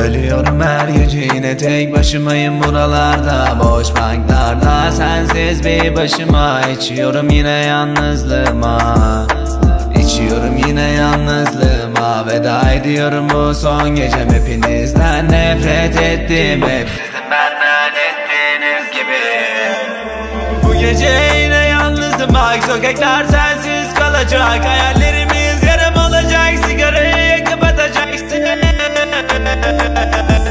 Ölüyorum her gece yine tek başımayım buralarda, boş banklarda, sensiz bir başıma. İçiyorum yine yalnızlığıma, İçiyorum yine yalnızlığıma. Veda ediyorum bu son gecem, hepinizden nefret ettim. Hep sizin benden ettiğiniz gibi. Bu gece yine yalnızım, bak sokaklar sensiz kalacak. Hayallerimiz yarım olacak, sigarayı yakıp atacaksın.